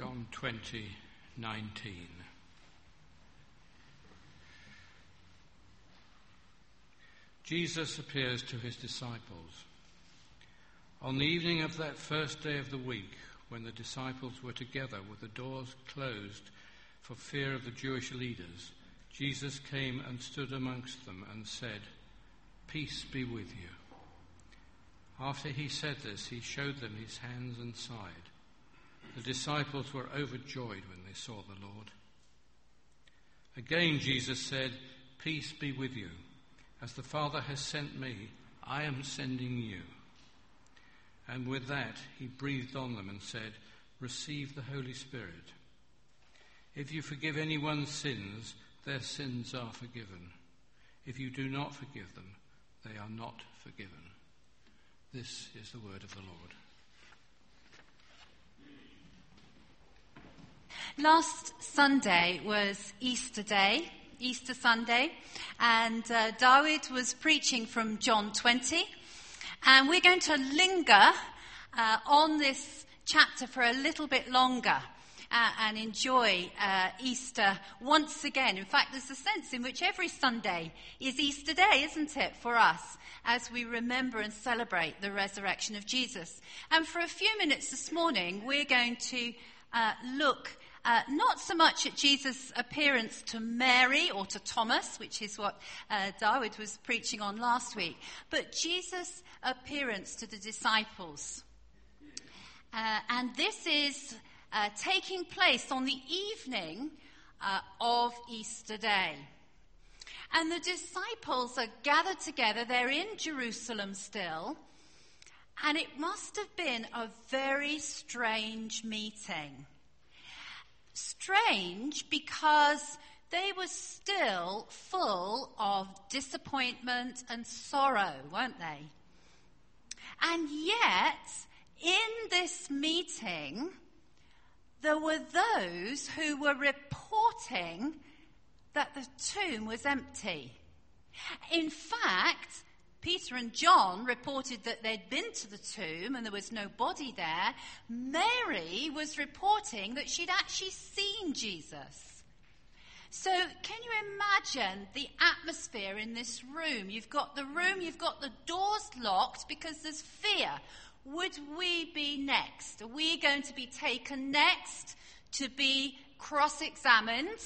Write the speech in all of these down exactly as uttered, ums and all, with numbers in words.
John twenty nineteen. Jesus appears to his disciples. On the evening of that first day of the week, when the disciples were together with the doors closed for fear of the Jewish leaders, Jesus came and stood amongst them and said, "Peace be with you." After he said this, he showed them his hands and side. The disciples were overjoyed when they saw the Lord. Again Jesus said, "Peace be with you. As the Father has sent me, I am sending you." And with that, he breathed on them and said, "Receive the Holy Spirit. If you forgive anyone's sins, their sins are forgiven. If you do not forgive them, they are not forgiven." This is the word of the Lord. Last Sunday was Easter Day, Easter Sunday, and uh, David was preaching from John twenty, and we're going to linger uh, on this chapter for a little bit longer uh, and enjoy uh, Easter once again. In fact, there's a sense in which every Sunday is Easter Day, isn't it, for us, as we remember and celebrate the resurrection of Jesus. And for a few minutes this morning, we're going to uh, look Uh, not so much at Jesus' appearance to Mary or to Thomas, which is what uh, David was preaching on last week, but Jesus' appearance to the disciples. Uh, and this is uh, taking place on the evening uh, of Easter Day. And the disciples are gathered together. They're in Jerusalem still. And it must have been a very strange meeting. Strange because they were still full of disappointment and sorrow, weren't they? And yet, in this meeting, there were those who were reporting that the tomb was empty. In fact, Peter and John reported that they'd been to the tomb and there was no body there. Mary was reporting that she'd actually seen Jesus. So can you imagine the atmosphere in this room? You've got the room, you've got the doors locked because there's fear. Would we be next? Are we going to be taken next to be cross-examined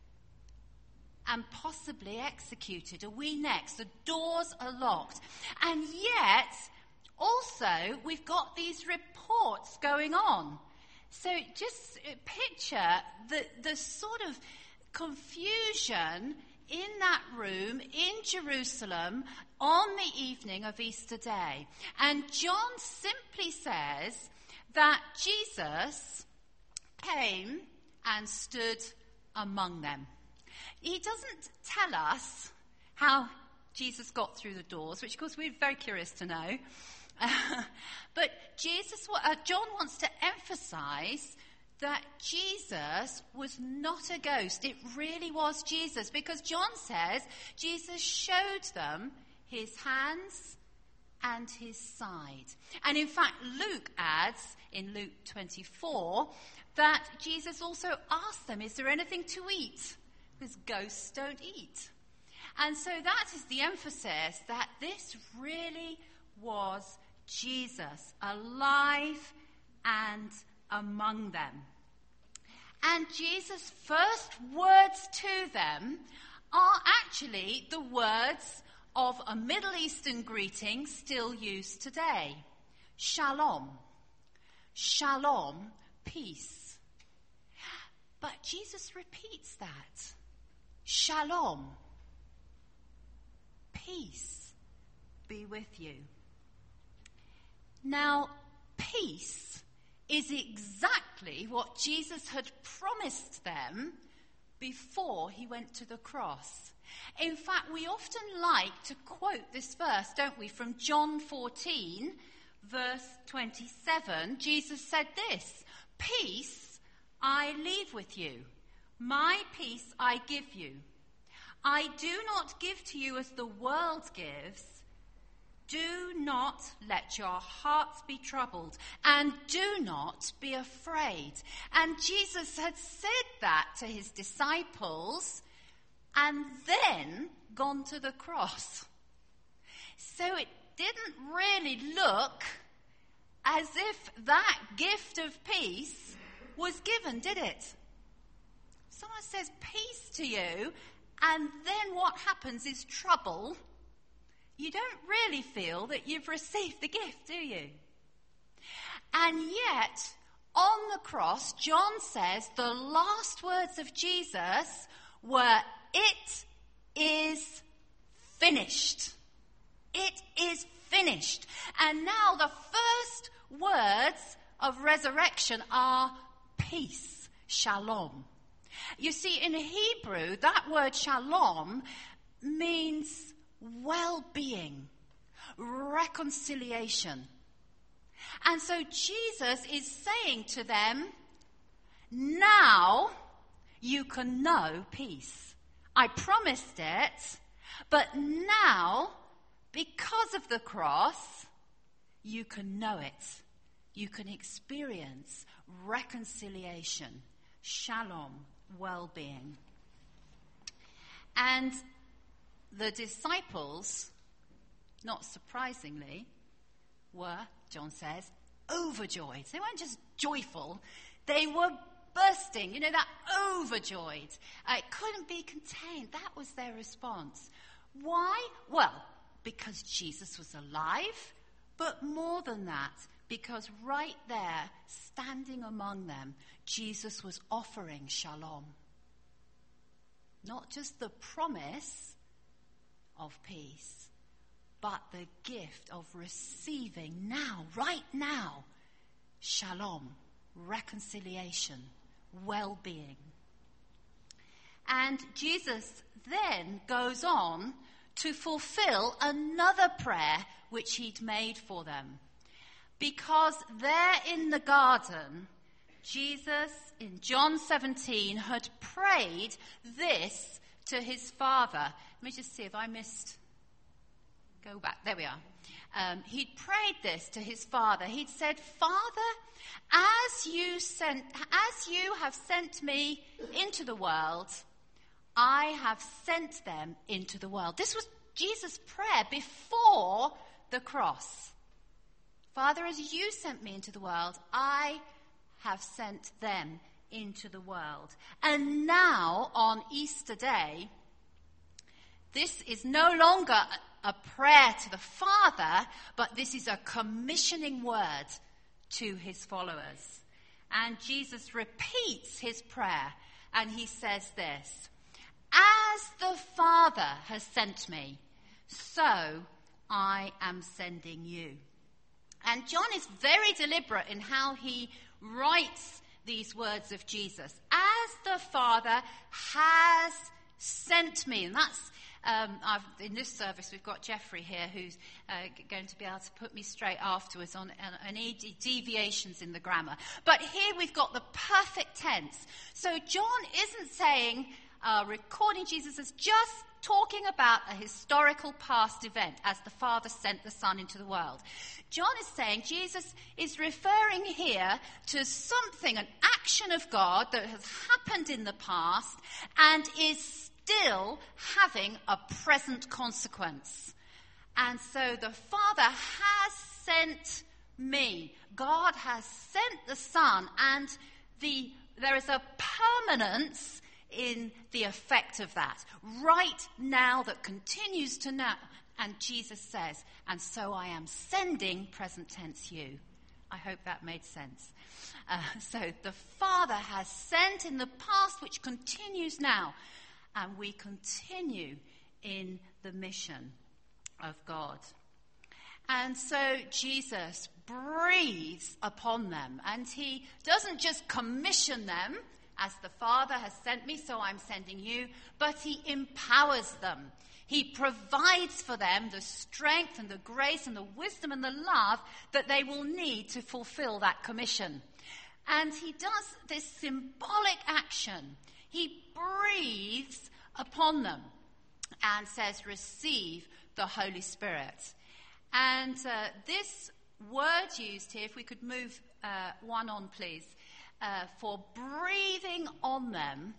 and possibly executed? Are we next? The doors are locked. And yet, also, we've got these reports going on. So just picture the, the sort of confusion in that room in Jerusalem on the evening of Easter Day. And John simply says that Jesus came and stood among them. He doesn't tell us how Jesus got through the doors, which of course we're very curious to know. Uh, but Jesus, uh, John wants to emphasize that Jesus was not a ghost. It really was Jesus, because John says Jesus showed them his hands and his side. And in fact, Luke adds in Luke twenty-four that Jesus also asked them, "Is there anything to eat?" Because ghosts don't eat. And so that is the emphasis, that this really was Jesus, alive and among them. And Jesus' first words to them are actually the words of a Middle Eastern greeting still used today. Shalom. Shalom, peace. But Jesus repeats that. Shalom, peace be with you. Now, peace is exactly what Jesus had promised them before he went to the cross. In fact, we often like to quote this verse, don't we, from John fourteen, verse twenty-seven. Jesus said this, "Peace I leave with you. My peace I give you. I do not give to you as the world gives. do not let your hearts be troubled, and do not be afraid. And Jesus had said that to his disciples and then gone to the cross. So it didn't really look as if that gift of peace was given, did it? Someone says peace to you, and then what happens is trouble. You don't really feel that you've received the gift, do you? And yet, on the cross, John says the last words of Jesus were, "It is finished." It is finished. And now the first words of resurrection are peace, shalom. You see, in Hebrew, that word shalom means well-being, reconciliation. And so Jesus is saying to them, now you can know peace. I promised it, but now, because of the cross, you can know it. You can experience reconciliation, shalom, well-being. And the disciples, not surprisingly, were, John says, overjoyed. They weren't just joyful, they were bursting, you know, that overjoyed. Uh, it couldn't be contained. That was their response. Why? Well, because Jesus was alive, but more than that, because right there, standing among them, Jesus was offering shalom. Not just the promise of peace, but the gift of receiving now, right now, shalom, reconciliation, well-being. And Jesus then goes on to fulfill another prayer which he'd made for them. Because there in the garden, Jesus, in John seventeen, had prayed this to his Father. Let me just see if I missed. Go back. There we are. Um, he'd prayed this to his Father. He'd said, Father, as you sent, as you have sent me into the world, I have sent them into the world. This was Jesus' prayer before the cross. Father, as you sent me into the world, I have sent them into the world. And now, on Easter Day, this is no longer a prayer to the Father, but this is a commissioning word to his followers. And Jesus repeats his prayer, and he says this, as the Father has sent me, so I am sending you. And John is very deliberate in how he writes these words of Jesus. As the Father has sent me. And that's, um, I've, in this service, we've got Jeffrey here who's uh, going to be able to put me straight afterwards on, on any deviations in the grammar. But here we've got the perfect tense. So John isn't saying, uh, recording Jesus as just talking about a historical past event as the Father sent the Son into the world. John is saying Jesus is referring here to something, an action of God that has happened in the past and is still having a present consequence. And so the Father has sent me. God has sent the Son, and the there is a permanence in the effect of that right now that continues to now. And Jesus says, and so I am sending, present tense, you. I hope that made sense. Uh, so the Father has sent in the past, which continues now, and we continue in the mission of God. And so Jesus breathes upon them, and he doesn't just commission them, as the Father has sent me, so I'm sending you, but he empowers them. He provides for them the strength and the grace and the wisdom and the love that they will need to fulfill that commission. And he does this symbolic action. He breathes upon them and says, receive the Holy Spirit. And uh, this word used here, if we could move uh, one on, please, uh, for breathing on them,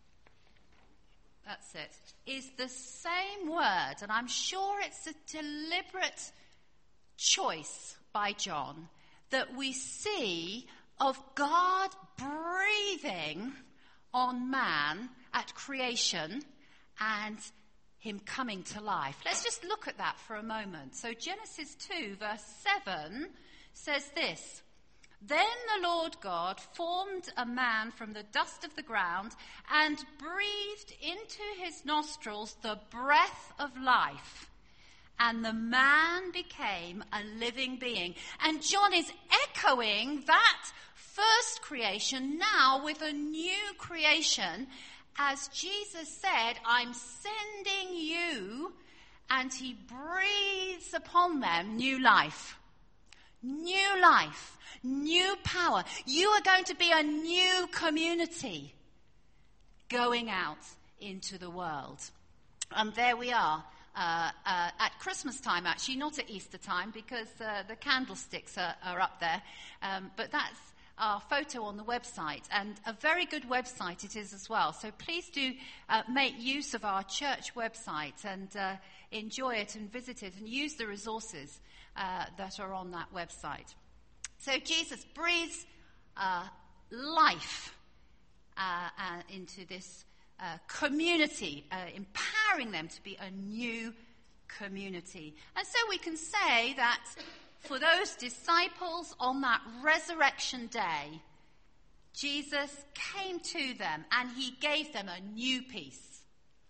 that's it, is the same word, and I'm sure it's a deliberate choice by John, that we see of God breathing on man at creation and him coming to life. Let's just look at that for a moment. So Genesis two verse seven says this: "Then the Lord God formed a man from the dust of the ground and breathed into his nostrils the breath of life, and the man became a living being." And John is echoing that first creation now with a new creation, as Jesus said, "I'm sending you," and he breathes upon them new life. New life, new power. You are going to be a new community going out into the world. And there we are. Uh, uh, at Christmas time, actually, not at Easter time, because uh, the candlesticks are, are up there. Um, but that's our photo on the website, and a very good website it is as well. So please do uh, make use of our church website and uh, enjoy it and visit it and use the resources uh, that are on that website. So Jesus breathes uh, life uh, uh, into this Uh, community, uh, empowering them to be a new community. And so we can say that for those disciples on that resurrection day, Jesus came to them and he gave them a new peace.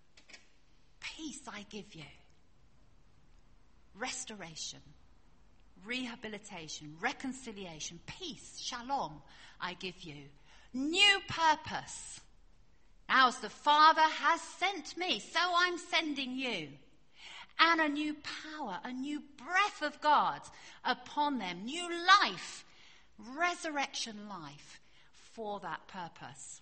Peace I give you. Restoration, rehabilitation, reconciliation, peace, shalom I give you. New purpose. Now, as the Father has sent me, so I'm sending you. And a new power, a new breath of God upon them. New life, resurrection life for that purpose.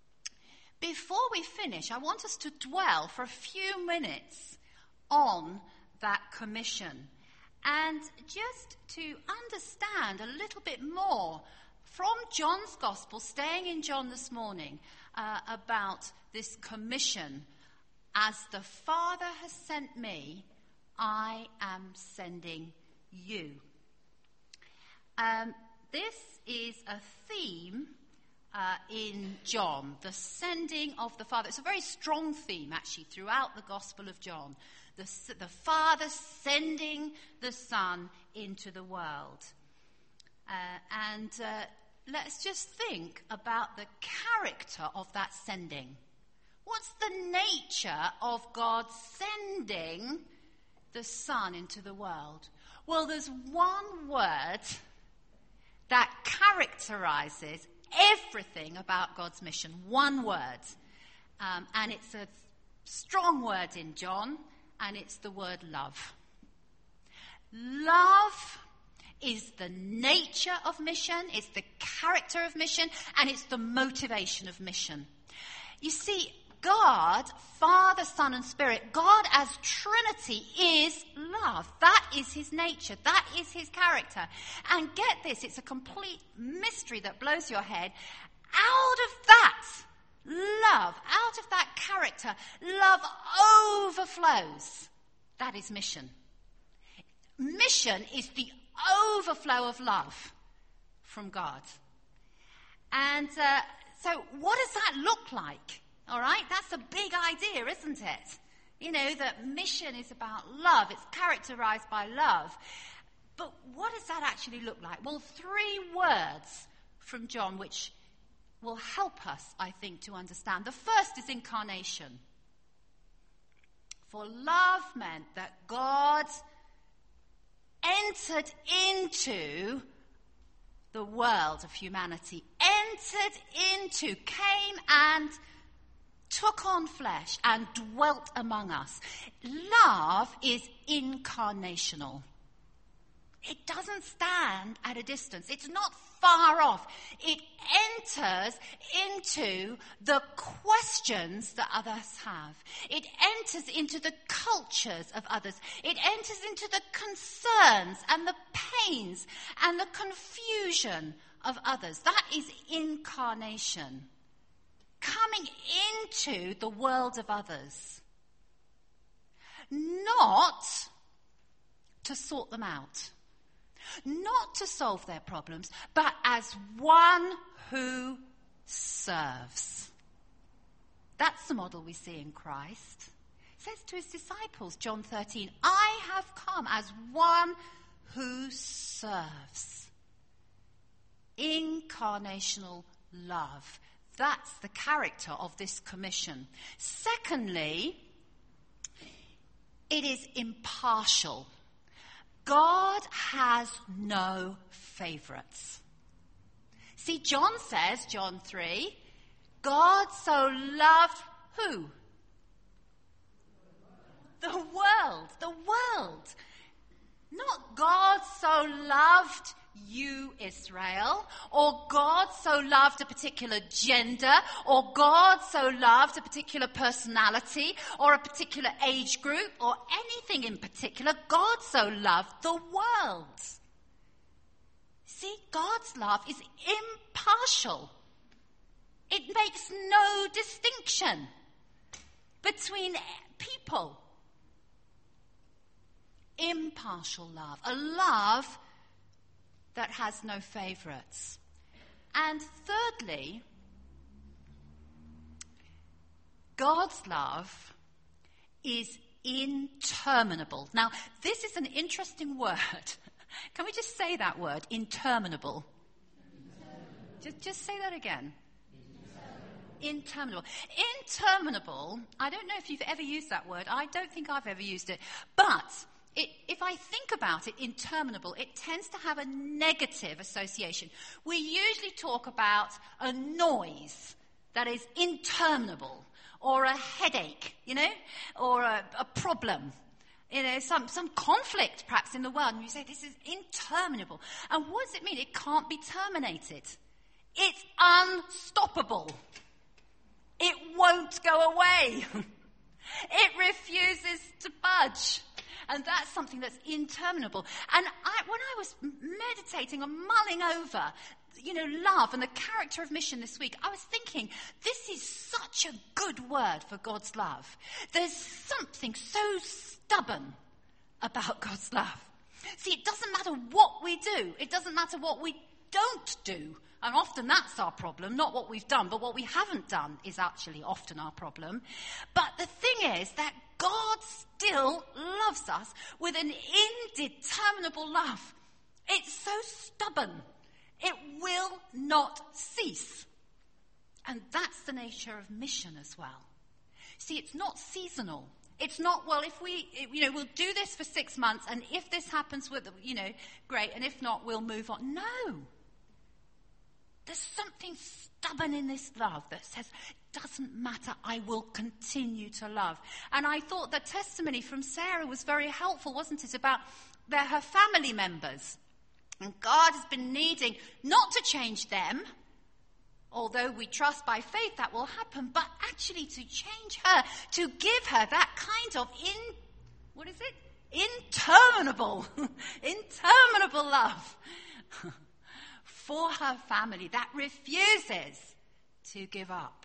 Before we finish, I want us to dwell for a few minutes on that commission. And just to understand a little bit more from John's Gospel, staying in John this morning, uh, about this commission. As the Father has sent me, I am sending you. Um, this is a theme uh, in John, the sending of the Father. It's a very strong theme, actually, throughout the Gospel of John. The, the Father sending the Son into the world. Uh, and uh, let's just think about the character of that sending. What's the nature of God sending the Son into the world? Well, there's one word that characterizes everything about God's mission. One word. Um, and it's a strong word in John, and it's the word love. Love is the nature of mission, it's the character of mission, and it's the motivation of mission. You see, God, Father, Son, and Spirit, God as Trinity is love. That is his nature. That is his character. And get this, it's a complete mystery that blows your head. Out of that love, out of that character, love overflows. That is mission. Mission is the overflow of love from God. And uh, so what does that look like? All right, that's a big idea, isn't it? You know, that mission is about love. It's characterized by love. But what does that actually look like? Well, three words from John which will help us, I think, to understand. The first is incarnation. For love meant that God entered into the world of humanity, entered into, came and took on flesh and dwelt among us. Love is incarnational. It doesn't stand at a distance. It's not far off. It enters into the questions that others have. It enters into the cultures of others. It enters into the concerns and the pains and the confusion of others. That is incarnation. Coming into the world of others. Not to sort them out. Not to solve their problems, but as one who serves. That's the model we see in Christ. He says to his disciples, John thirteen, I have come as one who serves. Incarnational love. That's the character of this commission. Secondly, it is impartial. God has no favorites. See, John says, John three, God so loved who? The world, the world. Not God so loved you, Israel, or God so loved a particular gender, or God so loved a particular personality, or a particular age group, or anything in particular. God so loved the world. See, God's love is impartial. It makes no distinction between people. Impartial love. A love that has no favorites. And thirdly, God's love is interminable. Now, this is an interesting word. Can we just say that word? Interminable. Just, just say that again. Interminable. Interminable, I don't know if you've ever used that word. I don't think I've ever used it. But It, if I think about it, interminable, it tends to have a negative association. We usually talk about a noise that is interminable, or a headache, you know, or a, a problem, you know, some, some conflict perhaps in the world, and you say this is interminable. And what does it mean? It can't be terminated. It's unstoppable. It won't go away. It refuses to budge. And that's something that's interminable. And I, when I was meditating and mulling over, you know, love and the character of mission this week, I was thinking, this is such a good word for God's love. There's something so stubborn about God's love. See, it doesn't matter what we do. It doesn't matter what we don't do. And often that's our problem, not what we've done, but what we haven't done is actually often our problem. But the thing is that God still loves us with an indeterminable love. It's so stubborn. It will not cease. And that's the nature of mission as well. See, it's not seasonal. It's not, well, if we, you know, we'll do this for six months, and if this happens with, you know, great, and if not, we'll move on. No. There's something stubborn in this love that says, doesn't matter, I will continue to love. And I thought the testimony from Sarah was very helpful, wasn't it, about their, her family members. And God has been needing not to change them, although we trust by faith that will happen, but actually to change her, to give her that kind of, in, what is it? Interminable, interminable love. For her family that refuses to give up.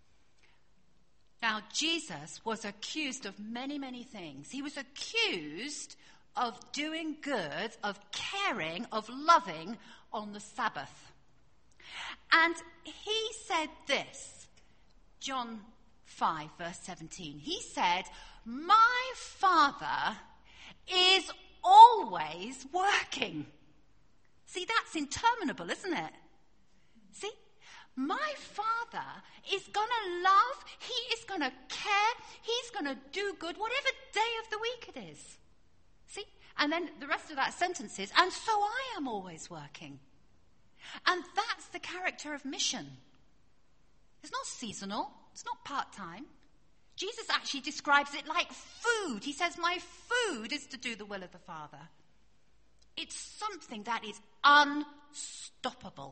Now, Jesus was accused of many, many things. He was accused of doing good, of caring, of loving on the Sabbath. And he said this, John five, verse seventeen. He said, my Father is always working. See, that's interminable, isn't it? See? My Father is going to love, he is going to care, he's going to do good, whatever day of the week it is. See? And then the rest of that sentence is, and so I am always working. And that's the character of mission. It's not seasonal, it's not part-time. Jesus actually describes it like food. He says, my food is to do the will of the Father. It's something that is unstoppable.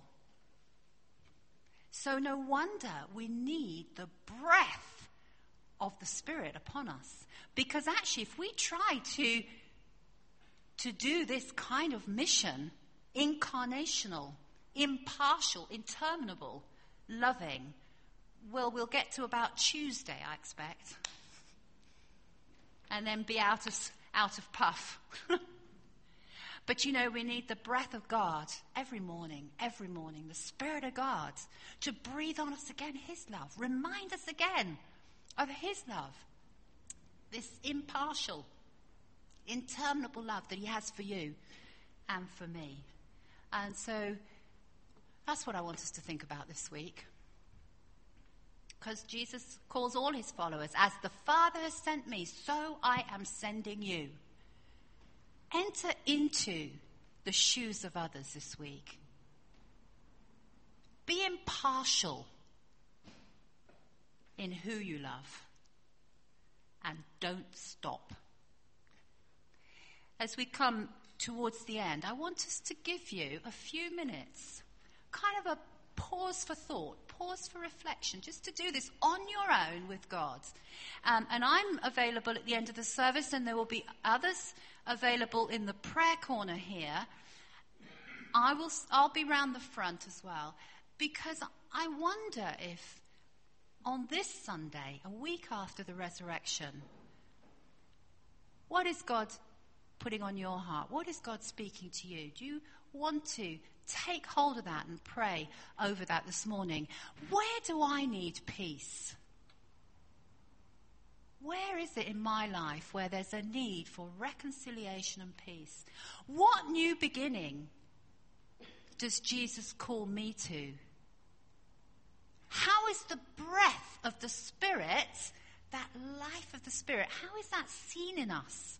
So no wonder we need the breath of the Spirit upon us. Because actually, if we try to, to do this kind of mission, incarnational, impartial, interminable, loving, well, we'll get to about Tuesday, I expect. And then be out of, out of puff. But you know, we need the breath of God every morning, every morning, the Spirit of God to breathe on us again his love. Remind us again of his love. This impartial, interminable love that he has for you and for me. And so that's what I want us to think about this week. Because Jesus calls all his followers, as the Father has sent me, so I am sending you. Enter into the shoes of others this week. Be impartial in who you love. And don't stop. As we come towards the end, I want us to give you a few minutes, kind of a pause for thought, pause for reflection, just to do this on your own with God. Um, and I'm available at the end of the service, and there will be others available in the prayer corner here. I will, I'll be round the front as well, because I wonder if on this Sunday, a week after the resurrection, what is God putting on your heart? What is God speaking to you? Do you want to take hold of that and pray over that this morning? Where do I need peace? Where is it in my life where there's a need for reconciliation and peace? What new beginning does Jesus call me to? How is the breath of the Spirit, that life of the Spirit, how is that seen in us?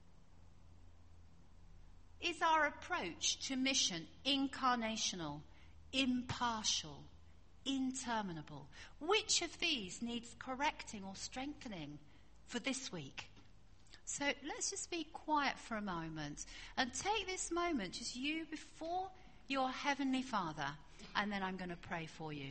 Is our approach to mission incarnational, impartial, interminable? Which of these needs correcting or strengthening for this week? So let's just be quiet for a moment and take this moment, just you before your Heavenly Father, and then I'm going to pray for you.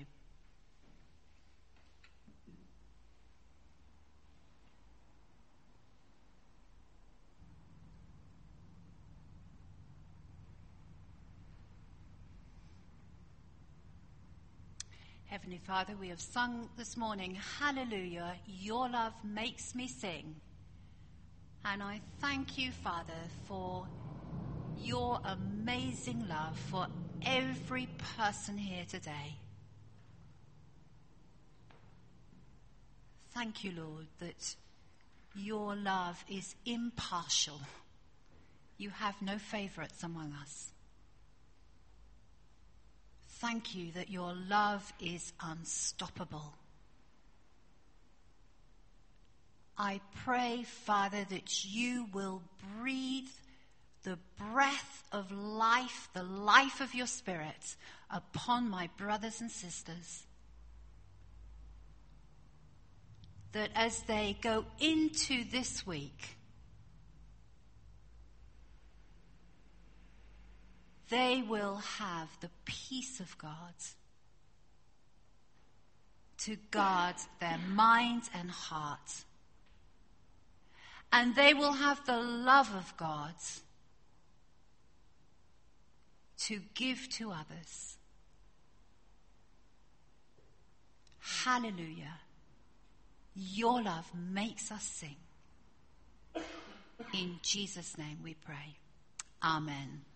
Heavenly Father, we have sung this morning, hallelujah, your love makes me sing. And I thank you, Father, for your amazing love for every person here today. Thank you, Lord, that your love is impartial. You have no favorites among us. Thank you that your love is unstoppable. I pray, Father, that you will breathe the breath of life, the life of your Spirit, upon my brothers and sisters. That as they go into this week, they will have the peace of God to guard their mind and heart. And they will have the love of God to give to others. Hallelujah. Your love makes us sing. In Jesus' name we pray. Amen.